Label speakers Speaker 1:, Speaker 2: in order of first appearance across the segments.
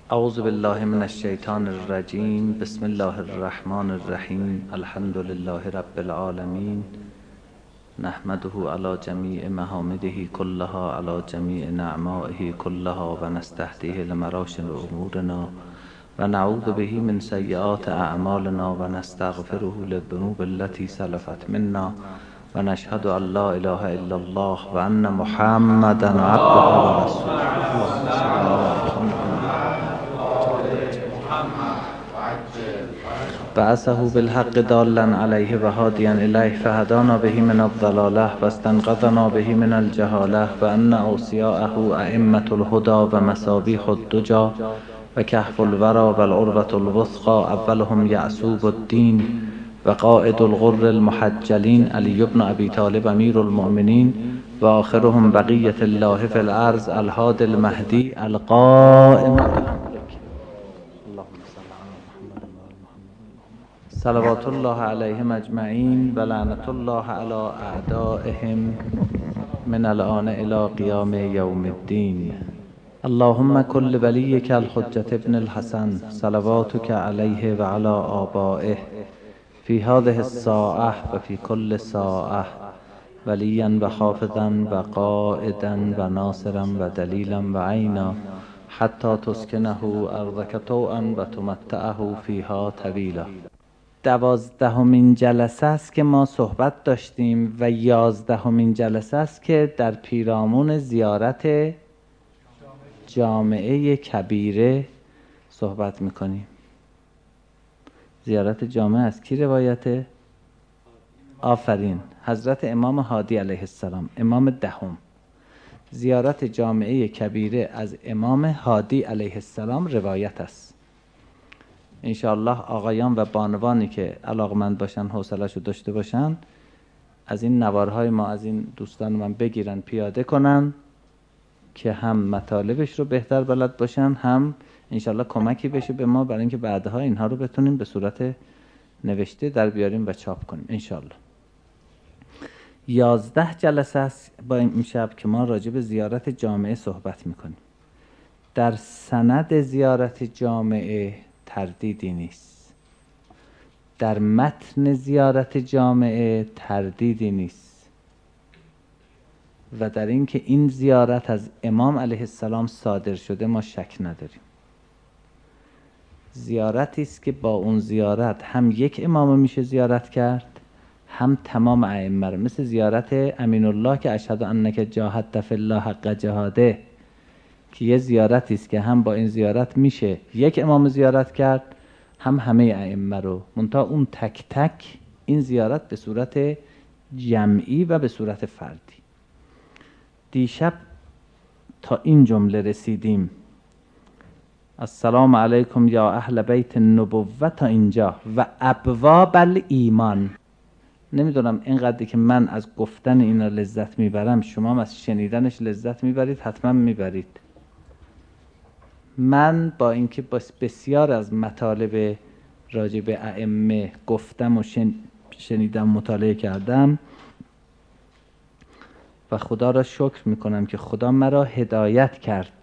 Speaker 1: اعوذ بالله من الشیطان الرجیم. بسم الله الرحمن الرحیم. الحمد لله رب العالمین. نحمده علی جمیع محامده كلها، علی جمیع نعمائه كلها، و نستهدیه لمراشد امورنا و نعوذ به من سیئات اعمالنا و نستغفره للذنوب التي سلفت منا و نشهد ان لا اله الا الله و ان محمدا عبده و رسوله. بعثه بالحق دالا علیه و هادیا الیه فهدانا به من الضلاله و استنقذنا به من الجهاله و ان اوصیاءه ائمة الهدى و مصابیح الدجی و کهف الورى و العروة الوثقی. اولهم یعصوب الدین و قائد الغر المحجلین علی بن ابی طالب امیر المؤمنین و آخرهم بقیة الله فی الارض الهادی المهدی القائم. صلوات الله علیهم اجمعین و لعنت الله علی اعدائهم من الآن الی قیام یوم الدین. اللهم کل ولیک الحجة ابن الحسن صلواتک علیه و علی آبائه فی هذه الساعة و فی کل ساعة ولیا و حافظا و قائدا و ناصرا و دلیلا و عینا حتی تسکنه ارضک طوعا و تمتعه فیها طویلا. 12مین جلسه است که ما صحبت داشتیم و 11مین جلسه است که در پیرامون زیارت جامعه کبیره صحبت میکنیم. زیارت جامعه از کی روایته؟ آفرین، حضرت امام هادی علیه السلام، امام دهم. زیارت جامعه کبیره از امام هادی علیه السلام روایت است. انشاءالله آقایان و بانوانی که علاقمند باشن، حوصله‌شو داشته باشن، از این نوارهای ما از این دوستان من بگیرن پیاده کنن که هم مطالبش رو بهتر بلد باشن، هم انشاءالله کمکی بشه به ما برای اینکه بعدها اینها رو بتونیم به صورت نوشته در بیاریم و چاپ کنیم انشاءالله. 11 جلسه است با این شب که ما راجع به زیارت جامعه صحبت میکنیم. در سند زیارت جامعه تردیدی نیست، در متن زیارت جامعه تردیدی نیست و در اینکه این زیارت از امام علیه السلام صادر شده ما شک نداریم. زیارتی است که با اون زیارت هم یک امام میشه زیارت کرد، هم تمام ائمه، مثل زیارت امین الله که اشهد انک جاهدت فی الله حق جهاده، که یه زیارتی است که هم با این زیارت میشه یک امام زیارت کرد، هم همه ائمه رو، منتها اون تک تک این زیارت به صورت جمعی و به صورت فردی. دیشب تا این جمله رسیدیم: السلام علیکم یا اهل بیت النبوة تا اینجا و ابواب الایمان. نمیدونم اینقدری که من از گفتن اینا لذت میبرم، شما هم از شنیدنش لذت میبرید؟ حتما میبرید. من با اینکه بسیار از مطالب راجع به ائمه گفتم و شنیدم، مطالعه کردم و خدا را شکر میکنم که خدا مرا هدایت کرد.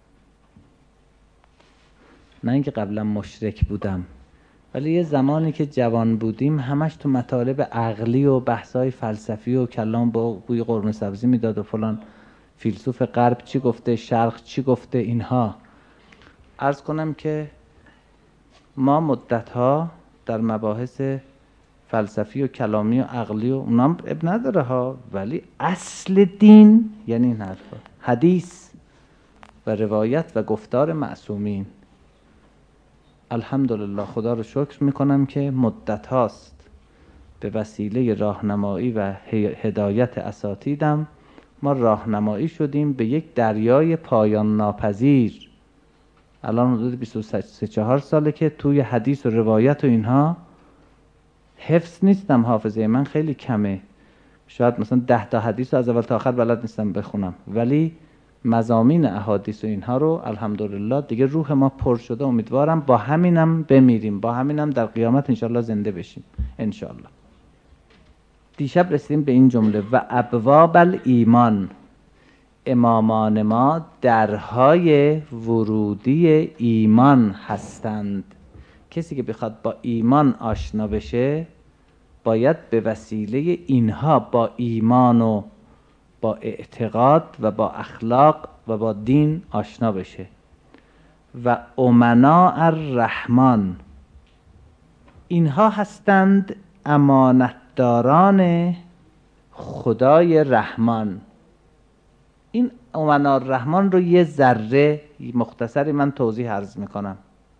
Speaker 1: نه اینکه قبلا مشرک بودم، ولی یه زمانی که جوان بودیم همش تو مطالب عقلی و بحثای فلسفی و کلام با بوی قرمه سبزی میداد و فلان فیلسوف غرب چی گفته، شرق چی گفته. اینها عرض کنم که ما مدتها در مباحث فلسفی و کلامی و عقلی و اونام اب نداره ها، ولی اصل دین یعنی این حرفا، حدیث و روایت و گفتار معصومین. الحمدلله خدا رو شکر میکنم که مدت هاست به وسیله راهنمایی و هدایت اساتیدم ما راهنمایی شدیم به یک دریای پایان ناپذیر. الان حدود 23-24 ساله که توی حدیث و روایت و اینها حفظ نیستم، حافظه من خیلی کمه، شاید مثلا 10 تا حدیث رو از اول تا آخر بلد نیستم بخونم، ولی مضامین احادیث و اینها رو الحمدلله دیگه روح ما پر شده. امیدوارم با همینم بمیریم، با همینم در قیامت انشالله زنده بشیم انشالله. دیشب رسیدیم به این جمله: و ابواب الایمان. امامان ما درهای ورودی ایمان هستند. کسی که بخواد با ایمان آشنا بشه باید به وسیله اینها با ایمان و با اعتقاد و با اخلاق و با دین آشنا بشه. و امنا الرحمن، اینها هستند امانتداران خدای رحمان. این امنا الرحمن رو یه ذره مختصری من توضیح عرض میکنم.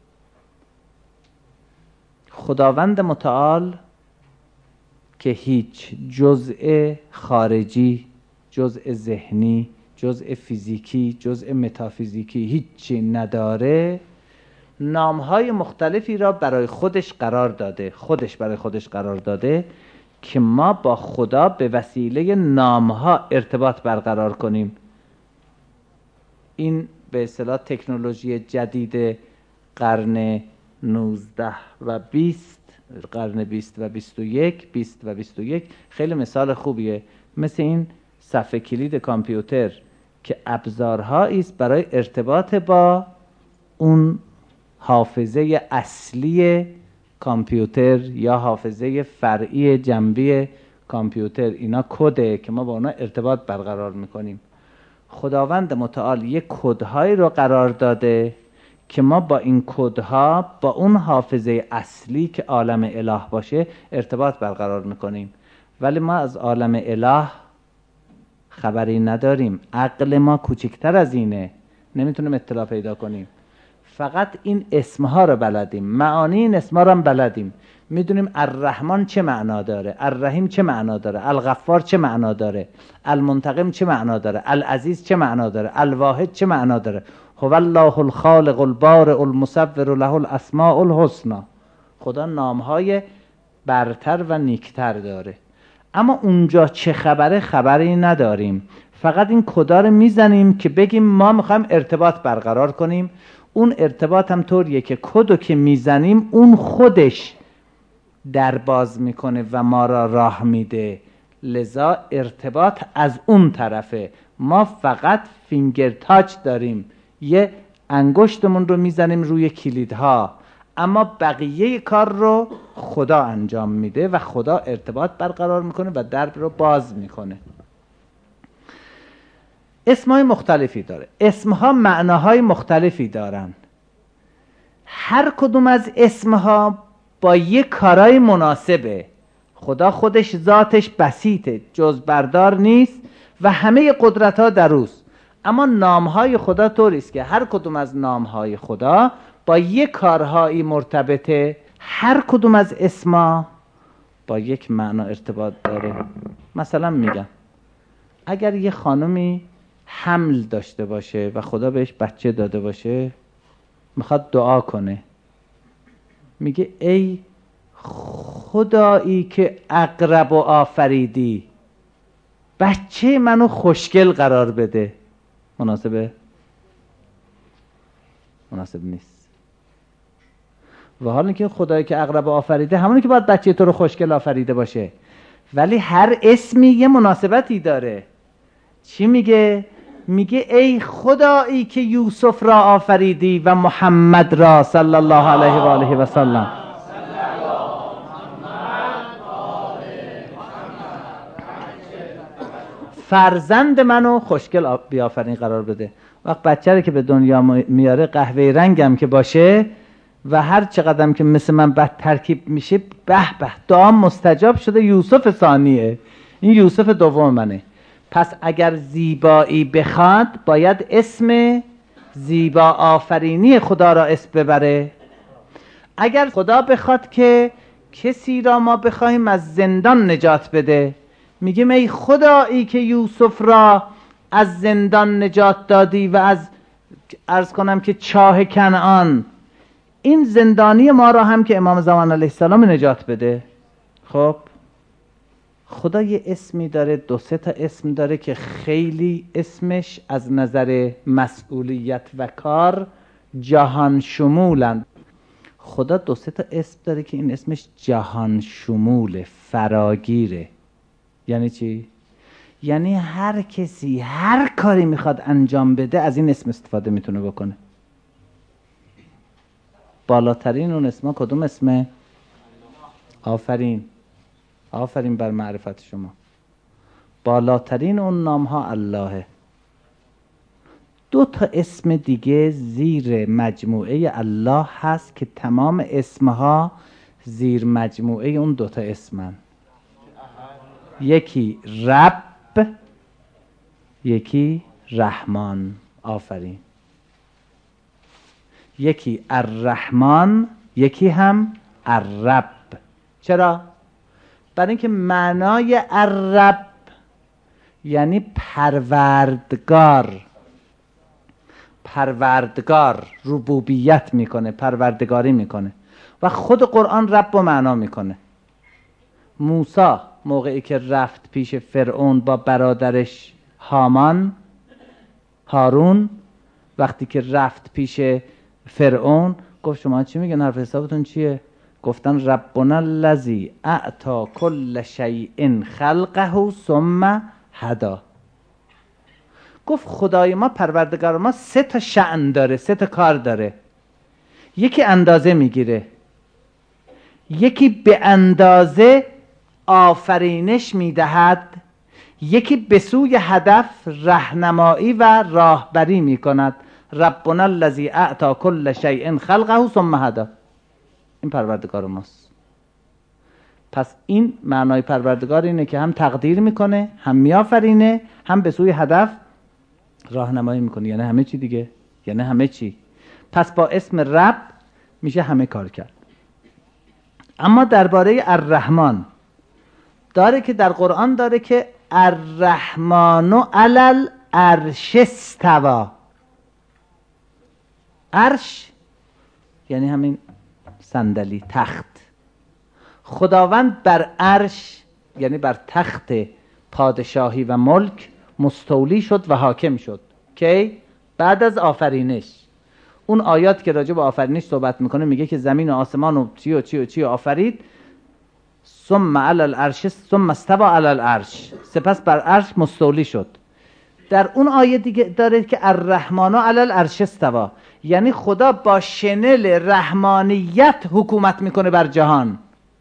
Speaker 1: خداوند متعال که هیچ جزء خارجی، جزء ذهنی، جزء فیزیکی، جزء متافیزیکی هیچی نداره، نامهای مختلفی را برای خودش قرار داده. خودش برای خودش قرار داده که ما با خدا به وسیله نامها ارتباط برقرار کنیم. این به اصطلاح تکنولوژی جدید قرن 19 و 20، قرن 20 و 21 خیلی مثال خوبیه. مثل این صفحه کلید کامپیوتر که ابزارهایی است برای ارتباط با اون حافظه اصلی کامپیوتر یا حافظه فرعی جنبی کامپیوتر. اینا کده که ما با اونا ارتباط برقرار میکنیم. خداوند متعال یک کدهایی رو قرار داده که ما با این کدها با اون حافظه اصلی که عالم اله باشه ارتباط برقرار میکنیم. ولی ما از عالم اله خبری نداریم. عقل ما کوچکتر از اینه، نمیتونیم اطلاع پیدا کنیم. فقط این اسمها رو بلدیم، معانی این اسمها رو هم بلدیم. میدونیم الرحمن چه معنا داره، الرحیم چه معنا داره، الغفار چه معنا داره، المنتقم چه معنا داره، العزیز چه معنا داره، الواحد چه معنا داره. هو الله الخالق البارئ المصور له الاسماء الحسنی. خدا نامهای برتر و نیکتر داره. اما اونجا چه خبره خبری نداریم. فقط این کدا رو میزنیم که بگیم ما میخوایم ارتباط برقرار کنیم. اون ارتباط هم طوریه که کدو که میزنیم اون خودش در باز میکنه و ما را راه میده. لذا ارتباط از اون طرفه. ما فقط فینگر تاچ داریم، یه انگشتمون رو میزنیم روی کلیدها، اما بقیه کار رو خدا انجام میده و خدا ارتباط برقرار میکنه و درب رو باز میکنه. اسمهای مختلفی داره، اسمها معناهای مختلفی دارن. هر کدوم از اسمها با یک کارای مناسبه. خدا خودش ذاتش بسیطه، جز بردار نیست و همه قدرت ها در اوست. اما نامهای خدا طوریست که هر کدوم از نامهای خدا با یک کارهایی مرتبطه. هر کدوم از اسما با یک معنا ارتباط داره. مثلا میگم اگر یه خانمی حمل داشته باشه و خدا بهش بچه داده باشه، میخواد دعا کنه، میگه ای خدایی که عقرب و آفریدی، بچه منو خوشگل قرار بده. مناسبه؟ مناسب نیست. و حالا که خدایی که عقرب آفریده همونی که باید بچه تو رو خوشگل آفریده باشه. ولی هر اسمی یه مناسبتی داره. چی میگه؟ میگه ای خدایی که یوسف را آفریدی و محمد را صلی الله علیه و آله و سلم. فرزند منو خوشگل بیافرین قرار بده. وقت بچه رو که به دنیا میاره قهوه‌ای رنگم که باشه و هر چقدرم که مثل من بد ترکیب میشه، به به دعا مستجاب شده. یوسف ثانیه، این یوسف دوم منه. پس اگر زیبایی بخواد باید اسم زیبا آفرینی خدا را اسم ببره. اگر خدا بخواد که کسی را ما بخوایم از زندان نجات بده، میگیم ای خدایی که یوسف را از زندان نجات دادی و از عرض کنم که چاه کنعان، این زندانی ما را هم که امام زمان علیه السلام نجات بده. خب خدا یه اسمی داره، 2-3 تا اسم داره که خیلی اسمش از نظر مسئولیت و کار جهان شمولن. خدا 2-3 تا اسم داره که این اسمش جهان شموله، فراگیره. یعنی چی؟ یعنی هر کسی هر کاری میخواد انجام بده از این اسم استفاده میتونه بکنه. بالاترین اون اسما کدوم اسمه؟ آفرین. آفرین بر معرفت شما. بالاترین اون نام ها اللهه. 2 اسم دیگه زیر مجموعه الله هست که تمام اسمها زیر مجموعه اون 2 اسمن. یکی رب، یکی رحمان. آفرین. یکی الرحمن، یکی هم الرب. چرا؟ برای اینکه معنای الرب یعنی پروردگار. پروردگار ربوبیت میکنه، پروردگاری میکنه و خود قرآن رب و معنا میکنه. موسی موقعی که رفت پیش فرعون با برادرش هارون، وقتی که رفت پیش فرعون گفت شما چی میگن؟ حرف حسابتون چیه؟ گفتن ربنا الذی اعطی کل شیء خلقه ثم هدی. گفت خدای ما، پروردگار ما 3 شأن داره، 3 کار داره. یکی اندازه میگیره، یکی به اندازه آفرینش میدهد، یکی به سوی هدف راهنمایی و راهبری میکند. ربنا الذی اعطی کل شیء خلقه ثم هدی. این پروردگار ماست. پس این معنای پروردگار اینه که هم تقدیر میکنه، هم میآفرینه، هم به سوی هدف راهنمایی میکنه. یعنی همه چی دیگه، یعنی همه چی. پس با اسم رب میشه همه کار کرد. اما درباره الرحمن داره که در قرآن داره که الرحمن علی العرش استوی. عرش یعنی همین صندلی، تخت. خداوند بر عرش یعنی بر تخت پادشاهی و ملک مستولی شد و حاکم شد. که بعد از آفرینش، اون آیات که راجع به آفرینش صحبت میکنه میگه که زمین و آسمان و چی و چی و چی آفرید، ثم علی العرش ثم استوى علی العرش، سپس بر عرش مستولی شد. در اون آیه دیگه داره که الرحمن علی العرش استوى، یعنی خدا با شنل رحمانیت حکومت میکنه بر جهان.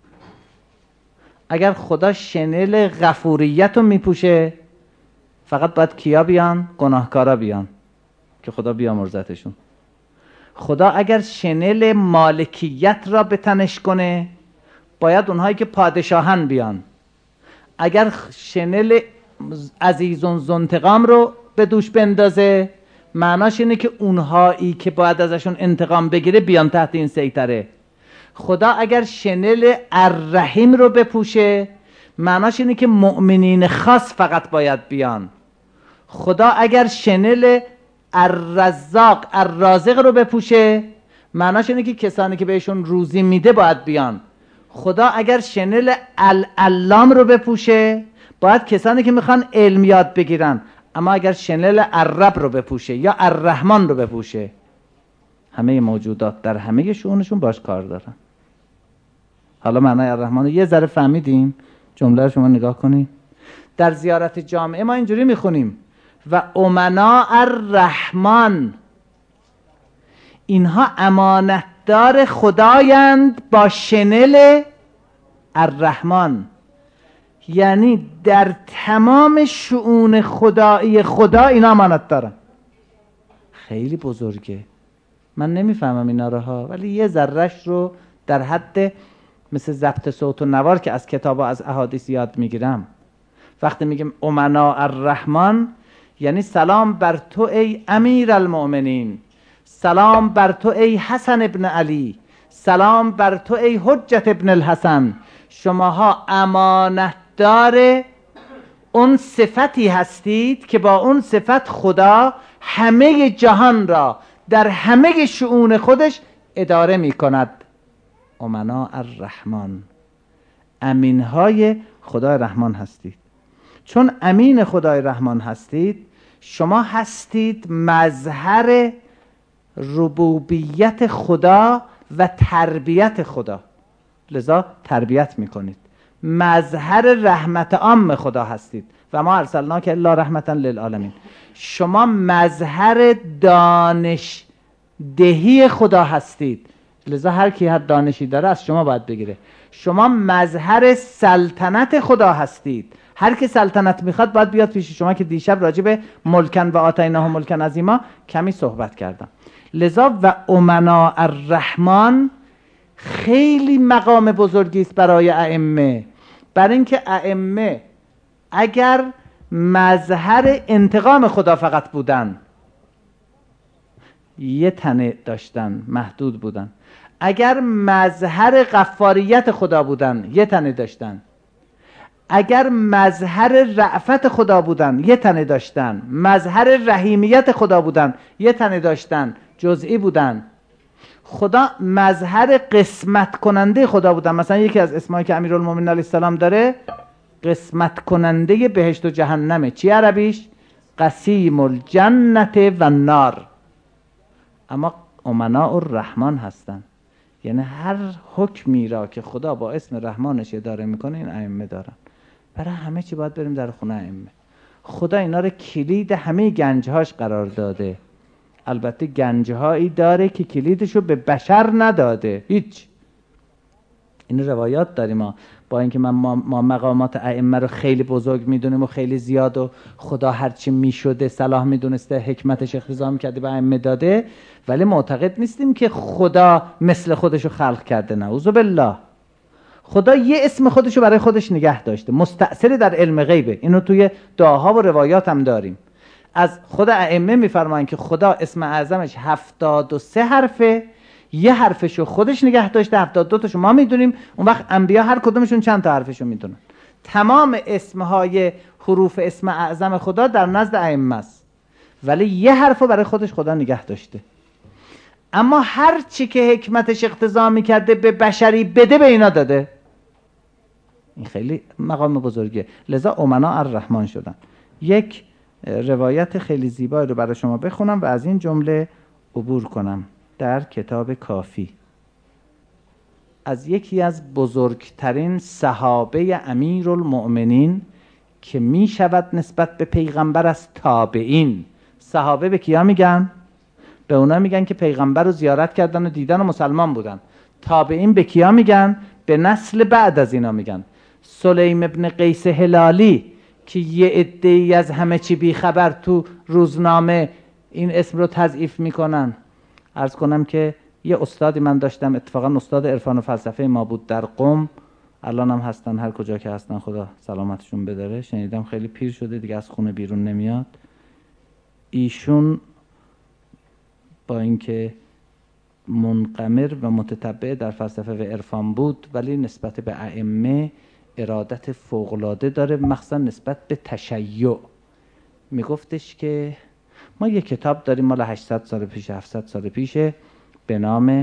Speaker 1: اگر خدا شنل غفوریت رو میپوشه، فقط باید کیا بیان؟ گناهکارا بیان که خدا بیامرزتشون. خدا اگر شنل مالکیت را به تنش کنه، باید اونهایی که پادشاهن بیان. اگر شنل عزیزون زنتقام رو به دوش بندازه، معناش اینه که اونهایی که باید ازشون انتقام بگیره بیان تحت این سیطره. خدا اگر شنل الرحیم رو بپوشه، معناش اینه که مؤمنین خاص فقط باید بیان. خدا اگر شنل الرزاق الرازق رو بپوشه، معناش اینه که کسانی که بهشون روزی میده باید بیان. خدا اگر شنل العلام رو بپوشه، باید کسانی که میخوان علم یاد بگیرن. اما اگر شنل الرب رو بپوشه یا الرحمن رو بپوشه، همه موجودات در همه شؤونشون باش کار دارن. حالا معنای الرحمن رو یه ذره فهمیدیم؟ جمله رو شما نگاه کنید. در زیارت جامعه ما اینجوری میخونیم و امنا الرحمن، اینها امانتدار خدایند با شنل الرحمن. یعنی در تمام شؤون خدایی خدا اینا امانت دارن. خیلی بزرگه. من نمیفهمم اینا رو ها، ولی یه ذرهش رو در حد مثل ضبط صوت و نوار که از کتاب و از احادیث یاد میگیرم. وقتی میگم امنا الرحمن، یعنی سلام بر تو ای امیر المؤمنین، سلام بر تو ای حسن ابن علی، سلام بر تو ای حجت ابن الحسن. شماها امانتدار اون صفتی هستید که با اون صفت خدا همه جهان را در همه شؤون خودش اداره می کند. امنا الرحمن، امینهای خدای رحمان هستید. چون امین خدای رحمان هستید، شما هستید مظهر ربوبیت خدا و تربیت خدا، لذا تربیت میکنید. مظهر رحمت عام خدا هستید و ما ارسلناک الا رحمتا للعالمین. شما مظهر دانش دهی خدا هستید، لذا هر کی هر دانشی داره از شما باید بگیره. شما مظهر سلطنت خدا هستید، هر کی سلطنت میخواد باید بیاد پیش شما، که دیشب راجع به ملکن و آتیناه ملکن عظیما کمی صحبت کردم. لذا و امنا الرحمن خیلی مقام بزرگی است برای ائمه، برای اینکه ائمه اگر مظهر انتقام خدا فقط بودن یه تنه داشتن، محدود بودن. اگر مظهر غفاریت خدا بودن یه تنه داشتن. اگر مظهر رأفت خدا بودن یه تنه داشتن. مظهر رحیمیت خدا بودن یه تنه داشتن، جزئی بودن. خدا مظهر قسمت کننده خدا بودن. مثلا یکی از اسمایی که امیرالمومنین علیه السلام داره قسمت کننده بهشت و جهنمه. چی عربیش؟ قسیم الجنت و النار. اما امناء الرحمن هستن، یعنی هر حکمی را که خدا با اسم رحمانش اداره میکنه این ائمه دارن. برای همه چی باید بریم در خونه ائمه. خدا اینا رو کلید همه گنجهاش قرار داده. البته گنجهایی داره که کلیدشو به بشر نداده، هیچ. این روایات داریم ما، با اینکه ما مقامات ائمه رو خیلی بزرگ میدونیم و خیلی زیاد و خدا هرچی میشده صلاح میدونسته حکمتش اقتضا میکرده به ائمه داده، ولی معتقد نیستیم که خدا مثل خودشو خلق کرده. نعوذ بالله. خدا یه اسم خودشو برای خودش نگه داشته، مستأثر در علم غیبه. اینو توی دعاها و روایات هم داریم. از خود ائمه میفرمایند که خدا اسم اعظمش 73 حرفه، یه حرفشو خودش نگه داشته، 72 تاشو ما میدونیم. اون وقت انبیا هر کدومشون چند تا حرفشو میدونن. تمام اسمهای حروف اسم اعظم خدا در نزد ائمه است، ولی یه حرفو برای خودش خدا نگه داشته. اما هر چی که حکمتش اقتضا میکرده به بشری بده به اینا داده. این خیلی مقام بزرگیه. لذا امنا الرحمن شدن. یک روایت خیلی زیبایی رو برای شما بخونم و از این جمله عبور کنم. در کتاب کافی از یکی از بزرگترین صحابه امیرالمؤمنین که می شود نسبت به پیغمبر از تابعین. صحابه به کیا میگن؟ به اونا میگن که پیغمبر رو زیارت کردن و دیدن و مسلمان بودن. تابعین به کیا میگن؟ به نسل بعد از اینا میگن. سلیم ابن قیس هلالی که یه عده‌ای از همه چی بیخبر تو روزنامه این اسم رو تضعیف میکنن. عرض کنم که یه استادی من داشتم، اتفاقا استاد عرفان و فلسفه ما بود در قم، الان هم هستن، هر کجا که هستن خدا سلامتشون بداره. شنیدم خیلی پیر شده دیگه، از خونه بیرون نمیاد. ایشون با اینکه منقمر و متتبع در فلسفه و عرفان بود، ولی نسبت به ائمه ارادت فوق‌العاده داره، مخصوصا نسبت به تشیع. میگفتش که ما یه کتاب داریم مال 800 سال پیش 700 سال پیشه به نام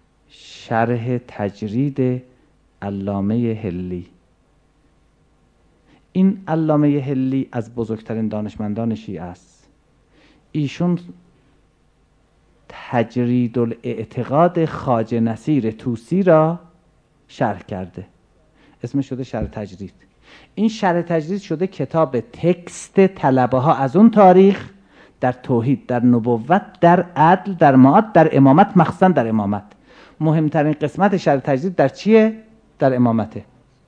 Speaker 1: شرح تجرید علامه هلی. این علامه هلی از بزرگترین دانشمندان شیعه است. ایشون تجرید الاعتقاد خواجه نصیر طوسی را شرح کرده، اسمش شده شرح تجرید. این شرح تجرید شده کتاب تکست طلبه ها از اون تاریخ در توحید، در نبوت، در عدل، در معاد، در امامت، مخصوصا در امامت. مهمترین قسمت شرح تجرید در چیه؟ در امامته.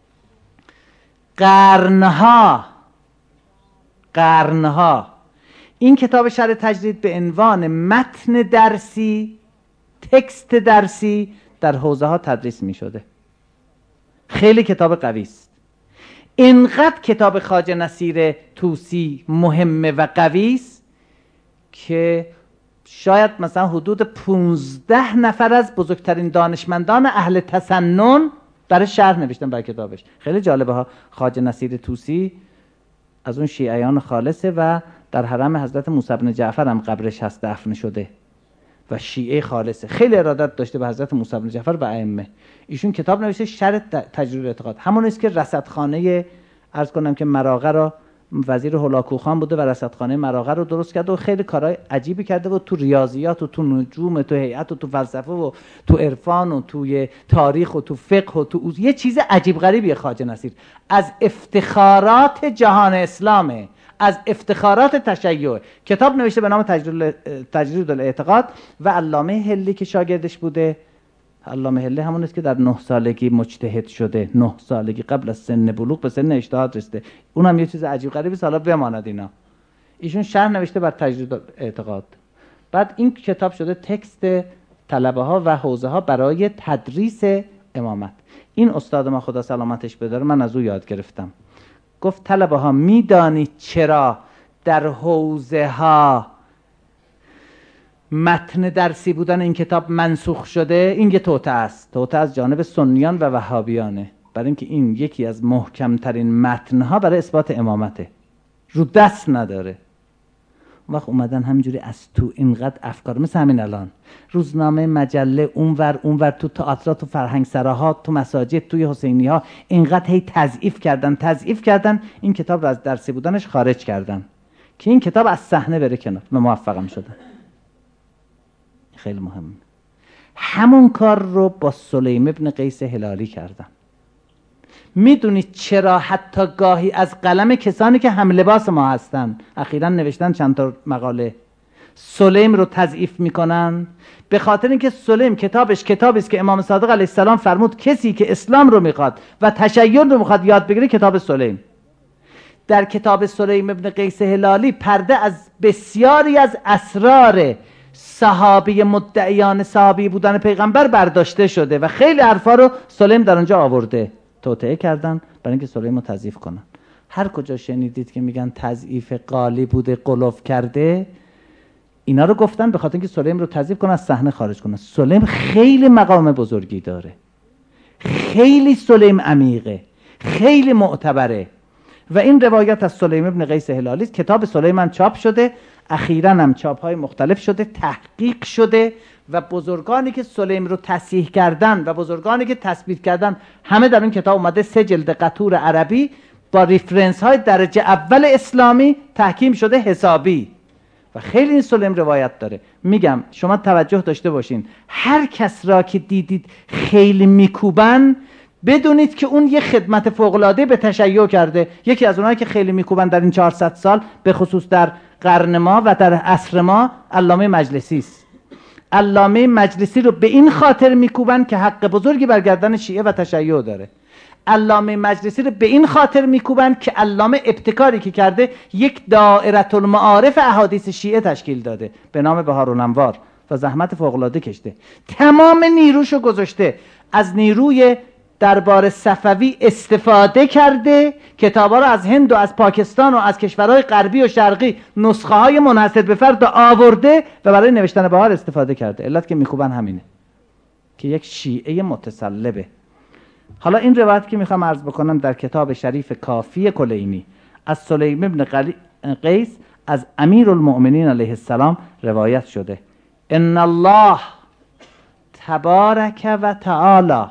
Speaker 1: قرنها این کتاب شرح تجرید به عنوان متن درسی، تکست درسی در حوزه ها تدریس می شده. خیلی کتاب قوی است. اینقدر کتاب خواجه نصیر طوسی مهمه و قوی است که شاید مثلا حدود 15 نفر از بزرگترین دانشمندان اهل تسنن برای شرح نوشتن برای کتابش. خیلی جالبه ها. خواجه نصیر طوسی از اون شیعیان خالصه و در حرم حضرت موسی بن جعفر هم قبرش هست دفن شده و شیعه خالصه. خیلی ارادت داشته به حضرت موسی بن جعفر و ائمه. ایشون کتاب نوشته شرح تجرید اعتقاد، همون است که رصدخانه عرض کنم که مراغه را وزیر هولاکوخان بوده و رصدخانه مراغه رو درست کرده و خیلی کارهای عجیبی کرده و تو ریاضیات و تو نجوم و تو هیئت و تو فلسفه و تو عرفان و توی تاریخ و تو فقه و تو یه چیز عجیب غریبیه خواجه نصیر. از افتخارات جهان اسلامه، از افتخارات تشیع. کتاب نوشته به نام تجرید الاعتقاد و علامه حلی که شاگردش بوده. علامه حلی همون است که در 9 سالگی مجتهد شده، 9 سالگی قبل از سن بلوغ به سن اجتهاد رسیده. اونم یه چیز عجیب غریبی حالا بماند اینا. ایشون شرح نوشته بر تجرید الاعتقاد. بعد این کتاب شده تکست طلبه ها و حوزه ها برای تدریس امامت. این استاد ما خدا سلامتش بداره من از او یاد گرفتم. گفت طلبه ها میدانید چرا در حوزه ها متن درسی بودن این کتاب منسوخ شده؟ این یه توطئه است، توطئه از جانب سنیان و وهابیانه، برای اینکه این یکی از محکمترین متنها برای اثبات امامته، رو دست نداره. وقت اومدن همینجوری از تو اینقدر افکار، مثل همین الان روزنامه مجله اونور تو تئاترات، تو فرهنگ سراها، تو مساجد، توی حسینی ها اینقدر هی تضعیف کردن این کتاب رو از درسی بودنش خارج کردن که این کتاب از صحنه بره کنار. موفقم شدن. خیلی مهم. همون کار رو با سلیم ابن قیس هلالی کردن. میدونید چرا حتی گاهی از قلم کسانی که هم لباس ما هستن اخیراً نوشتن چند تا مقاله سلیم رو تضعیف میکنن؟ به خاطر اینکه سلیم کتابش کتابی است که امام صادق علیه السلام فرمود کسی که اسلام رو میخواد و تشیع رو میخواد یاد بگیره کتاب سلیم. در کتاب سلیم ابن قیس هلالی پرده از بسیاری از اسرار صحابی مدعیان صحابی بودن پیغمبر برداشته شده و خیلی حرفا رو سلیم در اونجا آورده. توطئه کردن برای اینکه سلیم رو تضعیف کنن. هر کجا شنیدید که میگن تضعیف قالی بوده، قلوف کرده، اینا رو گفتن به خاطر اینکه سلیم رو تضعیف کنن، از صحنه خارج کنن. سلیم خیلی مقام بزرگی داره، خیلی سلیم عمیقه، خیلی معتبره و این روایت از سلیم ابن قیس هلالی است. کتاب سلیم هم چاپ شده، اخیراً هم چاپ‌های مختلف شده، تحقیق شده و بزرگانی که سلیم رو تصحیح کردن و بزرگانی که تثبیت کردن همه در این کتاب اومده. 3 جلد قطور عربی با ریفرنس های درجه اول اسلامی تحکیم شده حسابی و خیلی این سلیم روایت داره. میگم شما توجه داشته باشین، هر کس را که دیدید خیلی میکوبن بدونید که اون یه خدمت فوق‌العاده به تشیع کرده. یکی از اونایی که خیلی میکوبن در این 400 سال به خصوص در قرن ما و در عصر ما علامه مجلسی است. علامه مجلسی رو به این خاطر میکوبن که حق بزرگی بر گردن شیعه و تشیع داره. علامه مجلسی رو به این خاطر میکوبن که علامه ابتکاری که کرده یک دائره المعارف احادیث شیعه تشکیل داده به نام بهارالانوار و زحمت فوق‌العاده کشته. تمام نیروشو گذاشته، از نیروی دربار صفوی استفاده کرده، کتابا رو از هند و از پاکستان و از کشورهای غربی و شرقی نسخه های منحصر به فرد آورده و برای نوشتن بهار استفاده کرده. علت که میخوبن همینه که یک شیعه متسلبه. حالا این روایت که میخوام عرض بکنم در کتاب شریف کافی کلینی از سلیم ابن قیس از امیر المؤمنین علیه السلام روایت شده. ان الله تبارک و تعالی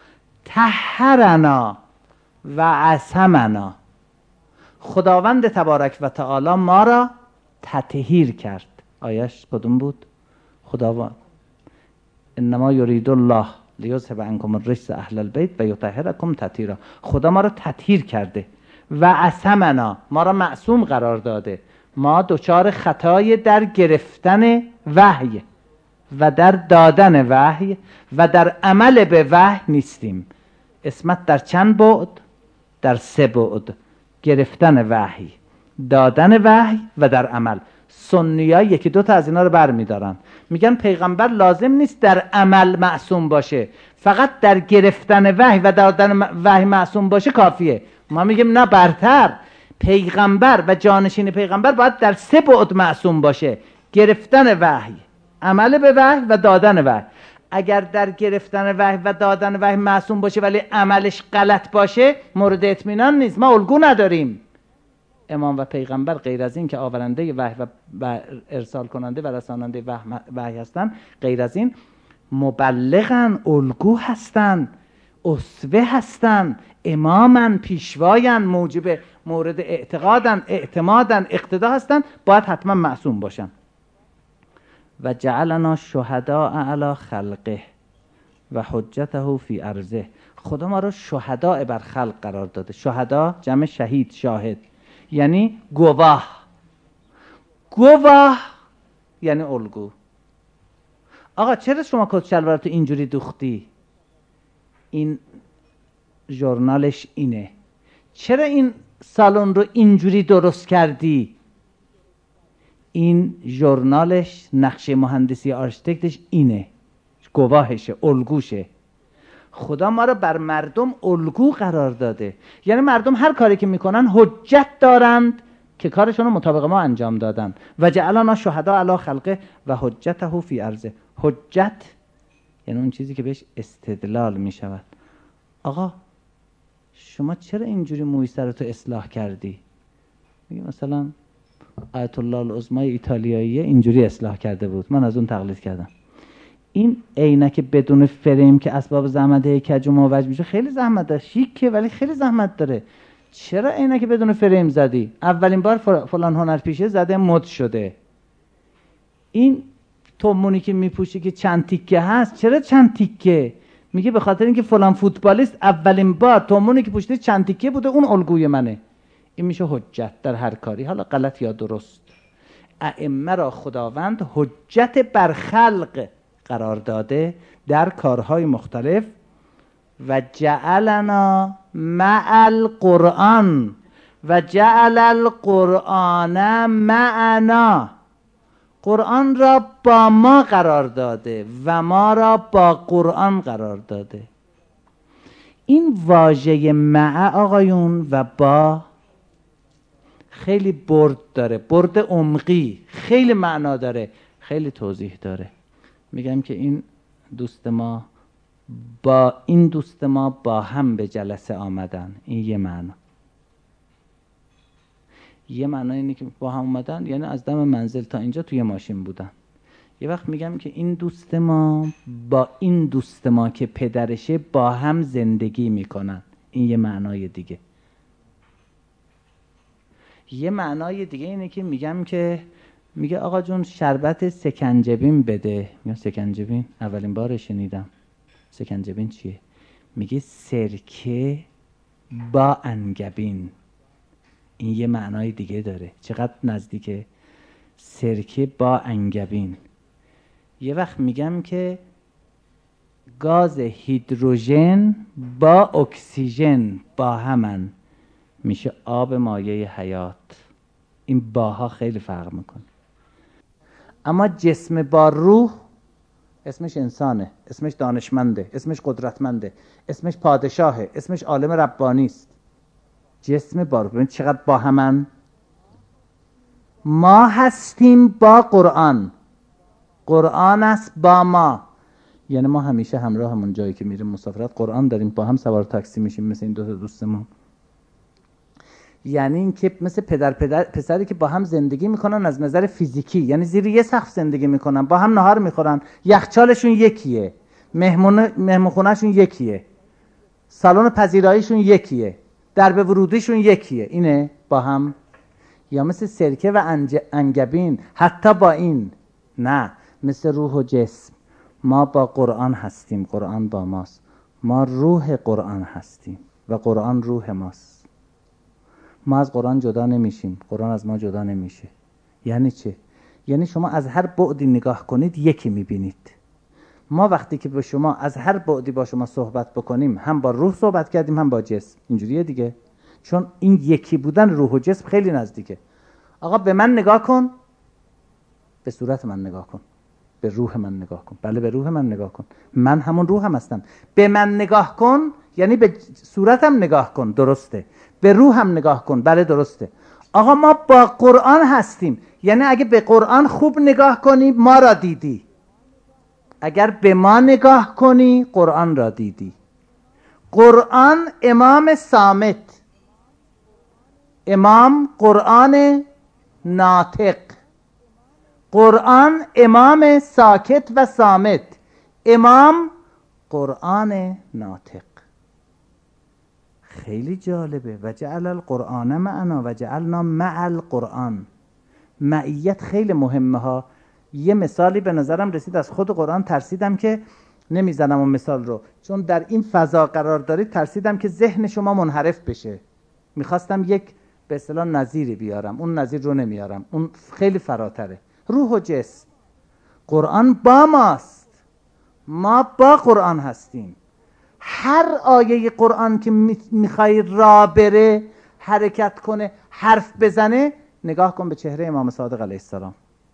Speaker 1: طهرنا و عصمنا. خداوند تبارک و تعالی ما را تطهیر کرد. آیش کدوم بود؟ خداوند انما یرید الله لیذهب عنکم الرجس اهل البیت و یطهرکم تطهیرا. خدا ما را تطهیر کرده و عصمنا، ما را معصوم قرار داده. ما دچار خطای در گرفتن وحی و در دادن وحی و در عمل به وحی نیستیم. عصمت در چند بعد؟ در 3 بعد: گرفتن وحی، دادن وحی و در عمل. سنی‌ها 1-2 تا از اینا رو برمی‌دارن، میگن پیغمبر لازم نیست در عمل معصوم باشه، فقط در گرفتن وحی و دادن وحی معصوم باشه کافیه. ما میگیم نه، برتر، پیغمبر و جانشین پیغمبر باید در 3 بعد معصوم باشه: گرفتن وحی، عمل به وحی و دادن وحی. اگر در گرفتن وحی و دادن وحی معصوم باشه ولی عملش غلط باشه مورد اطمینان نیست، ما الگو نداریم. امام و پیغمبر غیر از این که آورنده وحی و ارسال کننده و رساننده وحی هستن، غیر از این مبلغن، الگو هستن. اسوه هستن، امامن، پیشواین، موجب مورد اعتقادن، اعتمادن، اقتدا هستن، باید حتما معصوم باشن. و جعلنا شهداء علی خلقه و حجته فی ارضه. خدا ما رو شهداء بر خلق قرار داده. شهدا جمع شهید، شاهد، یعنی گواه. گواه یعنی الگو. آقا چرا شما کت شلوارتو اینجوری دوختی؟ این ژورنالش اینه. چرا این سالن رو اینجوری درست کردی؟ این ژورنالش، نقشه مهندسی آرشیتکتش اینه، گواهشه، الگوشه. خدا ما رو بر مردم الگو قرار داده، یعنی مردم هر کاری که میکنن حجت دارند که کارشون رو مطابق ما انجام دادن. و جعلنا شهداء علی خلقه و حجته فی ارضه. حجت یعنی اون چیزی که بهش استدلال میشود. آقا شما چرا اینجوری موی سرتو اصلاح کردی؟ میگه مثلا آیت الله العظمای ایتالیایی اینجوری اصلاح کرده بود، من از اون تقلید کردم. این عینک بدون فریم که اسباب زحمت کج و موج میشه خیلی زحمت داره، شیکه ولی خیلی زحمت داره. چرا عینک بدون فریم زدی؟ اولین بار فلان هنرپیشه زده، مد شده. این تومونی که میپوشی که چند تیکه هست، چرا چند تیکه؟ میگه به خاطر اینکه فلان فوتبالیست اولین بار تومونی که پوشیده چند تیکه بوده، اون الگوی منه. این میشه حجت در هر کاری، حالا غلط یا درست. ائمه را خداوند حجت بر خلق قرار داده در کارهای مختلف. و جعلنا مع القرآن و جعل القرآن معنا. قرآن را با ما قرار داده و ما را با قرآن قرار داده. این واژه مع آقایون و با خیلی برد داره، برد عمقی، خیلی معنا داره، خیلی توضیح داره. میگم که این دوست ما با این دوست ما با هم به جلسه آمدن، این یه معنا. یه معنا اینه که با هم اومدن یعنی از دم منزل تا اینجا توی ماشین بودن. یه وقت میگم که این دوست ما با این دوست ما که پدرشه با هم زندگی میکنن، این یه معنای دیگه. یه معنای دیگه اینه که میگم که میگه آقا جون شربت سکنجبین بده. میگم سکنجبین اولین بار شنیدم. سکنجبین چیه؟ میگه سرکه با انگبین. این یه معنای دیگه داره. چقدر نزدیکه؟ سرکه با انگبین. یه وقت میگم که گاز هیدروژن با اکسیژن با همن، میشه آب مایه حیات. این باها خیلی فرق میکنه. اما جسم با روح اسمش انسانه، اسمش دانشمنده، اسمش قدرتمنده، اسمش پادشاهه، اسمش عالم ربانی است. جسم با روح. ببین چقدر با همن. ما هستیم با قرآن، قرآن است با ما. یعنی ما همیشه همراهمون جایی که میریم مسافرت قرآن داریم، با هم سوار تاکسی میشیم مثل این دو تا دوستمون. یعنی این که مثل پسری که با هم زندگی میکنن از نظر فیزیکی، یعنی زیر یه سقف زندگی میکنن، با هم نهار میخورن، یخچالشون یکیه، مهمونخونهشون یکیه، سالن پذیراییشون یکیه، درب ورودیشون یکیه. اینه با هم. یا مثل سرکه و انگبین، حتی با این نه، مثل روح و جسم. ما با قرآن هستیم، قرآن با ماست. ما روح قرآن هستیم و قرآن روح ماست. ما از قرآن جدا نمیشیم، قرآن از ما جدا نمیشه. یعنی چه؟ یعنی شما از هر بعدی نگاه کنید یکی میبینید. ما وقتی که به شما از هر بعدی با شما صحبت بکنیم، هم با روح صحبت کردیم هم با جسم. اینجوریه دیگه، چون این یکی بودن روح و جسم خیلی نزدیکه. آقا به من نگاه کن، به صورت من نگاه کن، به روح من نگاه کن. بله به روح من نگاه کن، من همون روحم هستم. به من نگاه کن یعنی به صورتم نگاه کن، درسته. به روحم نگاه کن، بله درسته. آقا ما با قرآن هستیم، یعنی اگه به قرآن خوب نگاه کنی ما را دیدی، اگر به ما نگاه کنی قرآن را دیدی. قرآن امام صامت، امام قرآن ناطق، قرآن امام ساکت و صامت، امام قرآن ناطق. خیلی جالبه. و جعل القرآن معنا و جعلنا مع القرآن. معیت خیلی مهمه ها. یه مثالی به نظرم رسید از خود قرآن، ترسیدم که نمیزنم اون مثال رو، چون در این فضا قرار دارید، ترسیدم که ذهن شما منحرف بشه. میخواستم یک به اصطلاح نظیری بیارم، اون نظیر رو نمیارم، اون خیلی فراتره. روح و جسم، قرآن با ماست، ما با قرآن هستیم. هر آیه قرآن که میخوای را بره، حرکت کنه، حرف بزنه، نگاه کن به چهره امام صادق علیه السلام.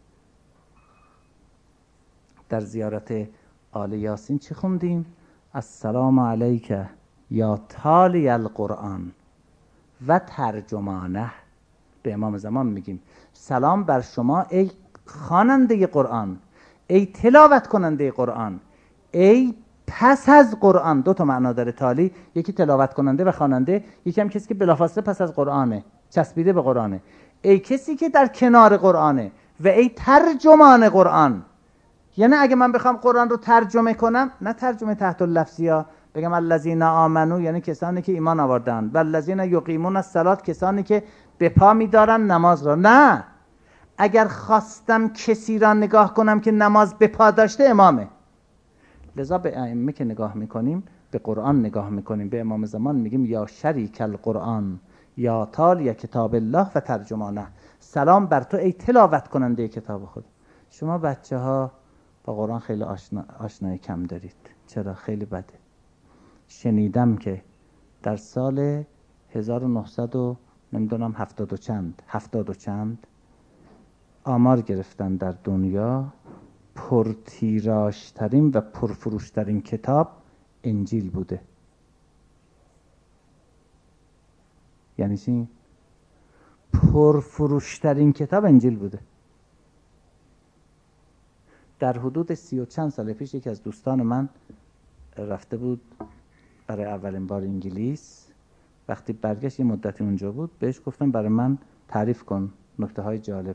Speaker 1: در زیارت آل یاسین چی خوندیم؟ السلام علیک یا تالی القرآن و ترجمانه. به امام زمان میگیم سلام بر شما ای خواننده قرآن، ای تلاوت کننده قرآن، ای پس از قرآن. دو تا معنا داره تالی، یکی تلاوت کننده و خواننده، یکی هم کسی که بلافاصله پس از قرآنه، چسبیده به قرآنه. ای کسی که در کنار قرآنه و ای ترجمان قرآن. یعنی اگه من بخوام قرآن رو ترجمه کنم، نه ترجمه تحت اللفظی ها، بگم الذین آمنو یعنی کسانی که ایمان آوردن، و الذین یقیمون الصلاة کسانی که به پا می‌دارن نماز را. نه، اگر خواستم کسی را نگاه کنم که نماز به پا داشته، امامه. لذا به ائمه که نگاه میکنیم، به قرآن نگاه میکنیم، به امام زمان میگیم یا شریک القرآن یا تالی کتاب الله و ترجمانه. سلام بر تو ای تلاوت کننده کتاب خود. شما بچه ها با قرآن خیلی آشنایی کم دارید. چرا؟ خیلی بده. شنیدم که در سال 1900 نمیدونم 70 و چند آمار گرفتن در دنیا، پرتیراژترین و پرفروشترین کتاب انجیل بوده. یعنی چی؟ پرفروشترین کتاب انجیل بوده. در حدود 30 و چند سال پیش یکی از دوستان من رفته بود برای اولین بار انگلیس. وقتی برگشت یه مدتی اونجا بود، بهش گفتم برای من تعریف کن نکته های جالب.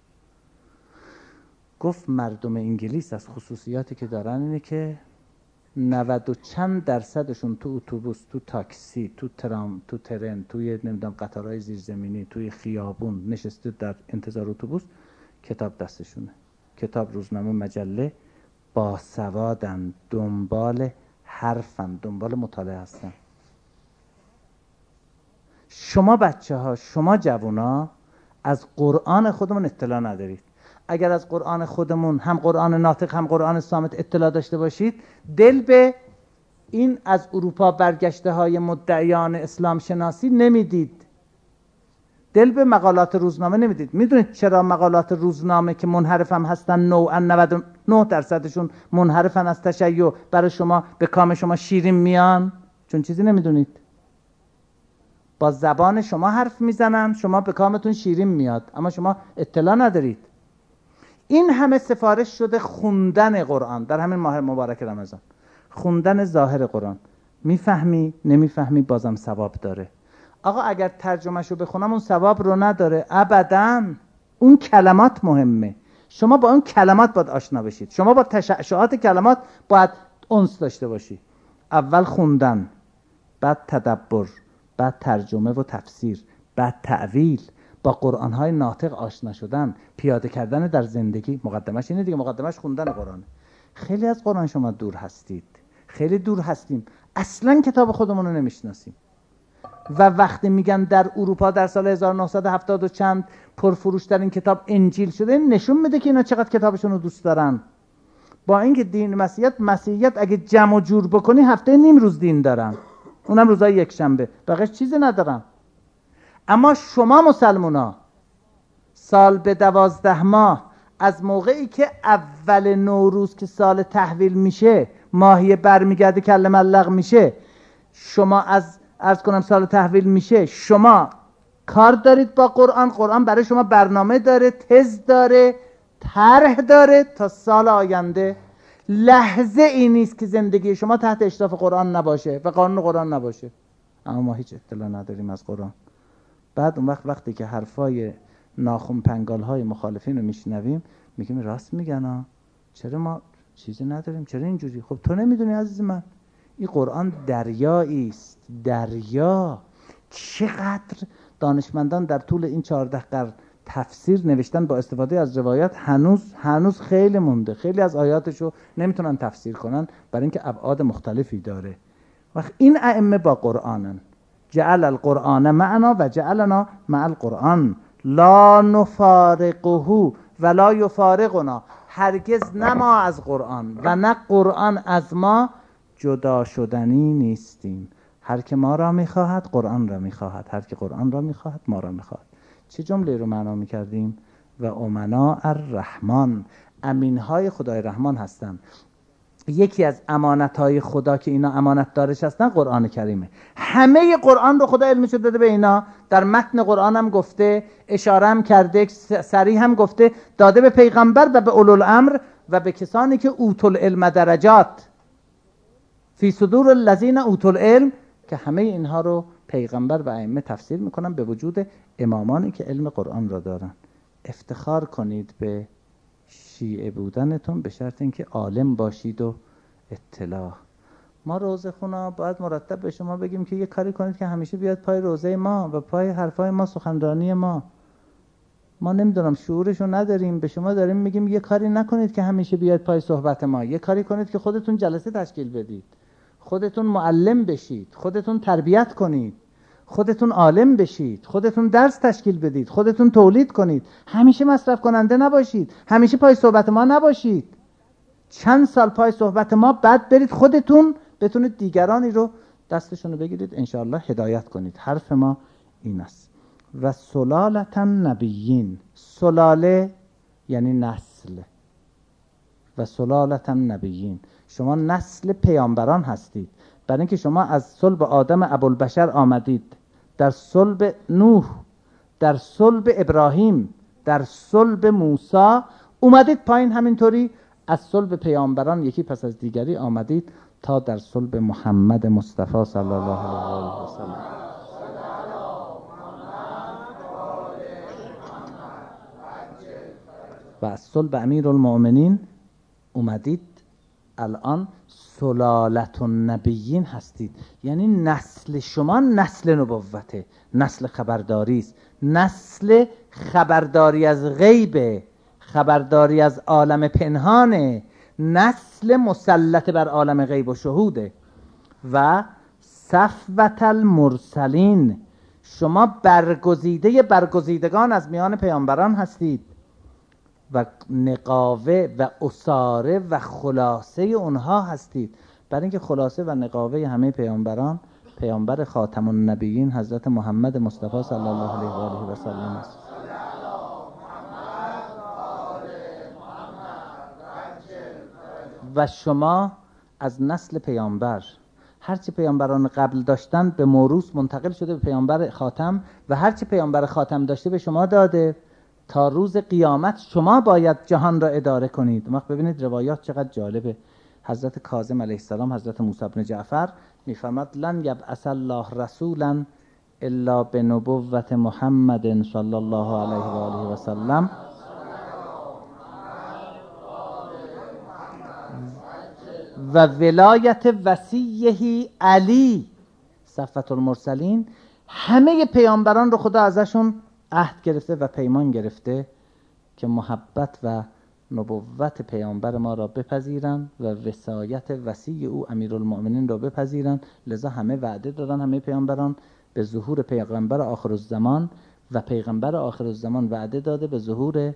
Speaker 1: گفت مردم انگلیس از خصوصیاتی که دارن اینه که 90 و چند درصدشون تو اتوبوس، تو تاکسی، تو ترام، تو ترن، توی نمیدونم قطارهای زیرزمینی، توی خیابون نشسته در انتظار اتوبوس، کتاب دستشونه. کتاب، روزنامه، مجله، باسوادن، دنبال حرفن، دنبال مطالعه هستن. شما بچه ها، شما جوونا از قرآن خودمون اطلاع ندارید. اگر از قرآن خودمون، هم قرآن ناطق هم قرآن صامت، اطلاع داشته باشید، دل به این از اروپا برگشته های مدعیان اسلام شناسی نمیدید، دل به مقالات روزنامه نمیدید. میدونید چرا مقالات روزنامه که منحرف هم هستن، نوعا 99 درصدشون منحرفن از تشیع، برای شما به کام شما شیرین میان؟ چون چیزی نمیدونید. با زبان شما حرف میزنن، شما به کامتون شیرین میاد، اما شما اطلاع ندارید. این همه سفارش شده خوندن قرآن در همین ماه مبارک رمضان، خوندن ظاهر قرآن. میفهمی نمیفهمی بازم ثواب داره. آقا اگر ترجمهشو بخونم اون ثواب رو نداره؟ ابداً. اون کلمات مهمه. شما با اون کلمات باید آشنا بشید. شما با تشعشعات کلمات باید انس داشته باشی. اول خوندن، بعد تدبر، بعد ترجمه و تفسیر، بعد تأویل، با قرآن‌های ناطق آشنا شدن، پیاده کردن در زندگی. مقدمش اینه دیگه، مقدمش خوندن قرآن. خیلی از قرآن شما دور هستید، خیلی دور هستیم، اصلاً کتاب خودمون رو نمیشناسیم. و وقتی میگن در اروپا در سال 1970 و چند پرفروشترین کتاب انجیل شده، نشون میده که اینا چقدر کتابشون رو دوست دارن. با اینکه دین مسیحیت اگه جمع و جور بکنی هفته نیم روز دین دارن، اونم روزای یک شنبه، بقیش چیزی ندارن. اما شما مسلمونا سال به 12 ماه، از موقعی که اول نوروز که سال تحویل میشه، ماهی برمیگرده کله ملق میشه، شما عرض کنم سال تحویل میشه، شما کار دارید با قرآن. قرآن برای شما برنامه داره، تز داره، طرح داره تا سال آینده. لحظه ای نیست که زندگی شما تحت اشراف قرآن نباشه و قانون قرآن نباشه. اما ما هیچ اطلاع نداریم از قرآن. بعد اون وقتی که حرفای ناخن پنگال های مخالفین رو میشنویم، میگیم راست میگن ها، چرا ما چیزی نداریم، چرا اینجوری؟ خب تو نمیدونی عزیز من، این قرآن دریایی است، دریا. چقدر دانشمندان در طول این 14 قرن تفسیر نوشتن با استفاده از روایات، هنوز خیلی مونده. خیلی از آیاتشو نمیتونن تفسیر کنن برای اینکه ابعاد مختلفی داره. وقت این ائمه با قرآنن، جعل القرآن معنا و جعلنا مع القرآن لا نفارقه ولا یفارقنا. هرگز نه ما از قرآن و نه قرآن از ما جدا شدنی نیستیم. هر که ما را میخواهد قرآن را میخواهد، هر که قرآن را میخواهد ما را میخواهد. چه جمله رو معنا میکردیم؟ و امنا الرحمن، امینهای خدای رحمان هستن. یکی از امانتهای خدا که اینا امانت دارش هستن قرآن کریمه. همه قرآن رو خدا علمش داده به اینا. در متن قرآن هم گفته، اشاره هم کرده، صریح هم گفته، داده به پیغمبر و به اولوالامر و به کسانی که اوتوا العلم درجات فی صدور الذین اوتوا العلم، که همه اینها رو پیغمبر و ائمه تفسیر میکنن به وجود امامانی که علم قرآن را دارن. افتخار کنید به شیعه بودنتون به شرط اینکه عالم باشید و اطلاع. ما روزه خونا باید مرتب به شما بگیم که یه کاری کنید که همیشه بیاد پای روزه ما و پای حرفای ما، سخنرانی ما. ما نمیدونم شعورشو نداریم، به شما داریم میگیم یه کاری نکنید که همیشه بیاد پای صحبت ما. یه کاری کنید که خودتون جلسه تشکیل بدید، خودتون معلم بشید، خودتون تربیت کنید، خودتون عالم بشید، خودتون درس تشکیل بدید، خودتون تولید کنید. همیشه مصرف کننده نباشید، همیشه پای صحبت ما نباشید. چند سال پای صحبت ما، بعد برید خودتون بتونید دیگرانی رو دستشون رو بگیرید انشاءالله هدایت کنید. حرف ما این است. و سلالة نبیین، سلاله یعنی نسل، و سلالة نبیین، شما نسل پیامبران هستید. برای اینکه شما از صلب آدم ابوالبشر آمدید، در صلب نوح، در صلب ابراهیم، در صلب موسی اومدید پایین، همینطوری از صلب پیامبران یکی پس از دیگری آمدید تا در صلب محمد مصطفی صلی الله علیه و سلم. و از صلب امیرالمؤمنین اومدید الان سلالة النبیین هستید. یعنی نسل شما نسل نبوته، نسل خبرداری است، نسل خبرداری از غیب، خبرداری از عالم پنهانه، نسل مسلط بر عالم غیب و شهوده. و صفوة المرسلین، شما برگزیدگان از میان پیامبران هستید و نقاوه و اساره و خلاصه اونها هستید. برای اینکه خلاصه و نقاوه همه پیامبران پیامبر خاتم النبیین حضرت محمد مصطفی صلی الله علیه و آله و سلم است. و شما از نسل پیامبر، هرچی پیامبران قبل داشتن به موروث منتقل شده به پیامبر خاتم و هرچی پیامبر خاتم داشته به شما داده. تا روز قیامت شما باید جهان را اداره کنید. وقت ببینید روایات چقدر جالبه. حضرت کاظم علیه السلام، حضرت موسی بن جعفر میفرماد لن یبعث الله رسولا الا بنبوة محمد صلی الله علیه و آله و سلم و ولایت وصیه علی صفوة المرسلین. همه پیامبران رو خدا ازشون عهد گرفته و پیمان گرفته که محبت و نبوت پیامبر ما را بپذیرن و وصایت وصی او امیرالمؤمنین را بپذیرن. لذا همه وعده دادن، همه پیامبران، به ظهور پیغمبر آخرالزمان و پیغمبر آخرالزمان وعده داده به ظهور